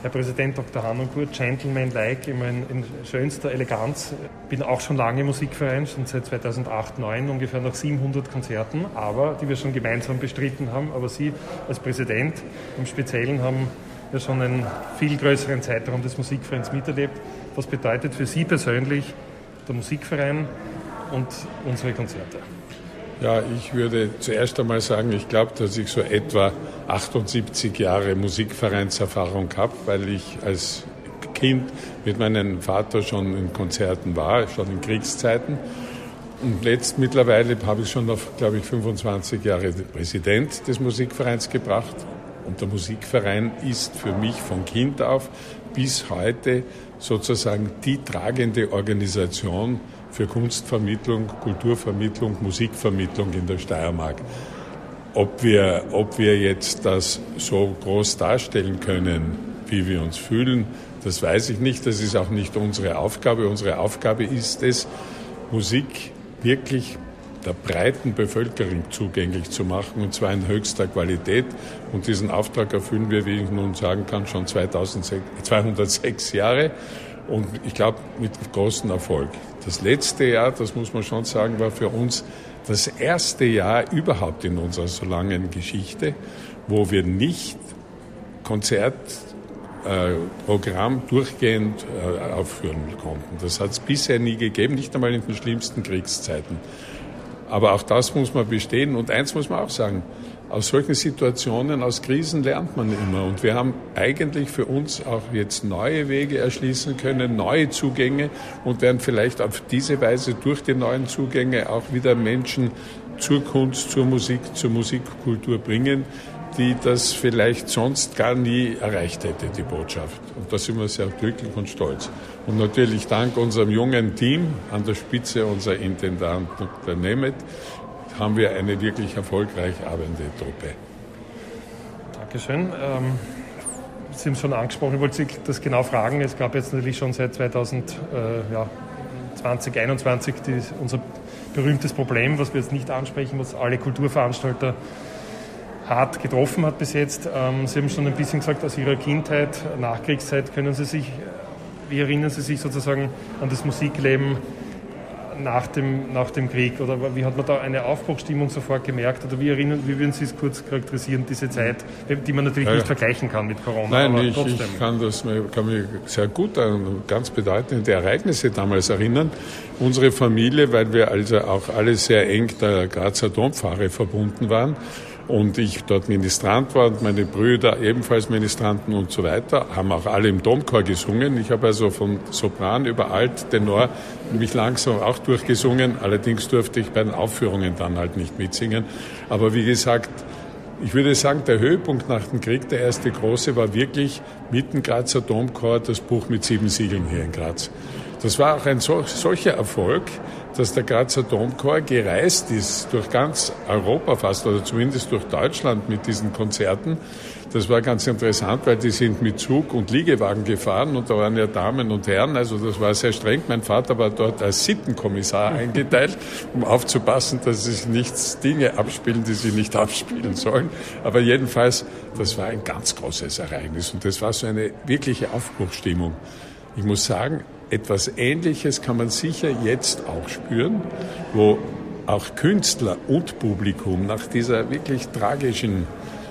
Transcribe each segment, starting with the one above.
Herr Präsident Dr. Hannenkurt, Gentleman-like, immer in schönster Eleganz. Bin auch schon lange im Musikverein, schon seit 2008, 2009, ungefähr nach 700 Konzerten, die wir schon gemeinsam bestritten haben. Aber Sie als Präsident im Speziellen haben ja schon einen viel größeren Zeitraum des Musikvereins miterlebt. Was bedeutet für Sie persönlich der Musikverein und unsere Konzerte? Ja, ich würde zuerst einmal sagen, ich glaube, dass ich so etwa 78 Jahre Musikvereinserfahrung habe, weil ich als Kind mit meinem Vater schon in Konzerten war, schon in Kriegszeiten. Und jetzt mittlerweile habe ich schon auf, glaube ich, 25 Jahre Präsident des Musikvereins gebracht. Und der Musikverein ist für mich von Kind auf bis heute sozusagen die tragende Organisation für Kunstvermittlung, Kulturvermittlung, Musikvermittlung in der Steiermark. Ob wir jetzt das so groß darstellen können, wie wir uns fühlen, das weiß ich nicht. Das ist auch nicht unsere Aufgabe. Unsere Aufgabe ist es, Musik wirklich der breiten Bevölkerung zugänglich zu machen, und zwar in höchster Qualität. Und diesen Auftrag erfüllen wir, wie ich nun sagen kann, schon 206 Jahre. Und ich glaube, mit großem Erfolg. Das letzte Jahr, das muss man schon sagen, war für uns das erste Jahr überhaupt in unserer so langen Geschichte, wo wir nicht Konzertprogramm durchgehend aufführen konnten. Das hat es bisher nie gegeben, nicht einmal in den schlimmsten Kriegszeiten. Aber auch das muss man bestehen. Und eins muss man auch sagen, aus solchen Situationen, aus Krisen lernt man immer. Und wir haben eigentlich für uns auch jetzt neue Wege erschließen können, neue Zugänge, und werden vielleicht auf diese Weise durch die neuen Zugänge auch wieder Menschen zur Kunst, zur Musik, zur Musikkultur bringen, die das vielleicht sonst gar nie erreicht hätte, die Botschaft. Und da sind wir sehr glücklich und stolz. Und natürlich dank unserem jungen Team, an der Spitze unser Intendant Dr. Nemeth, haben wir eine wirklich erfolgreich arbeitende Truppe. Dankeschön. Sie haben es schon angesprochen, ich wollte Sie das genau fragen. Es gab jetzt natürlich schon seit 2021 unser berühmtes Problem, was wir jetzt nicht ansprechen, was alle Kulturveranstalter hart getroffen hat bis jetzt. Sie haben schon ein bisschen gesagt, aus Ihrer Kindheit, Nachkriegszeit, wie erinnern Sie sich sozusagen an das Musikleben nach dem Krieg? Oder wie hat man da eine Aufbruchsstimmung sofort gemerkt? Oder wie würden Sie es kurz charakterisieren, diese Zeit, die man natürlich nicht vergleichen kann mit Corona? Nein, aber ich kann mich sehr gut an ganz bedeutende Ereignisse damals erinnern. Unsere Familie, weil wir also auch alle sehr eng der Grazer Dompfarre verbunden waren, und ich dort Ministrant war und meine Brüder ebenfalls Ministranten und so weiter, haben auch alle im Domchor gesungen. Ich habe also von Sopran über Alt, Tenor mich langsam auch durchgesungen. Allerdings durfte ich bei den Aufführungen dann halt nicht mitsingen. Aber wie gesagt, ich würde sagen, der Höhepunkt nach dem Krieg, der erste große, war wirklich mit dem Grazer Domchor das Buch mit 7 Siegeln hier in Graz. Das war auch ein solcher Erfolg, dass der Grazer Domchor gereist ist durch ganz Europa fast, oder zumindest durch Deutschland mit diesen Konzerten. Das war ganz interessant, weil die sind mit Zug und Liegewagen gefahren, und da waren ja Damen und Herren, also das war sehr streng. Mein Vater war dort als Sittenkommissar eingeteilt, um aufzupassen, dass sich nicht Dinge abspielen, die sie nicht abspielen sollen. Aber jedenfalls, das war ein ganz großes Ereignis, und das war so eine wirkliche Aufbruchsstimmung. Ich muss sagen, etwas Ähnliches kann man sicher jetzt auch spüren, wo auch Künstler und Publikum nach dieser wirklich tragischen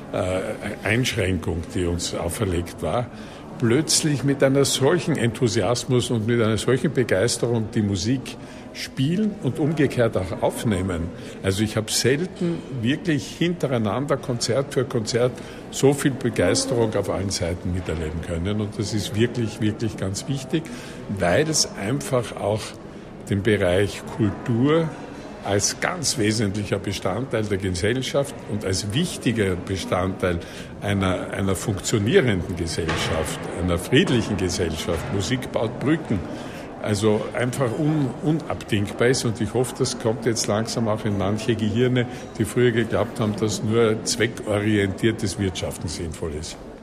Einschränkung, die uns auferlegt war, plötzlich mit einer solchen Enthusiasmus und mit einer solchen Begeisterung die Musik spielen und umgekehrt auch aufnehmen. Also ich habe selten wirklich hintereinander Konzert für Konzert so viel Begeisterung auf allen Seiten miterleben können. Und das ist wirklich, wirklich ganz wichtig, weil es einfach auch den Bereich Kultur als ganz wesentlicher Bestandteil der Gesellschaft und als wichtiger Bestandteil einer funktionierenden Gesellschaft, einer friedlichen Gesellschaft. Musik baut Brücken. Also einfach unabdingbar ist, und ich hoffe, das kommt jetzt langsam auch in manche Gehirne, die früher geglaubt haben, dass nur zweckorientiertes Wirtschaften sinnvoll ist.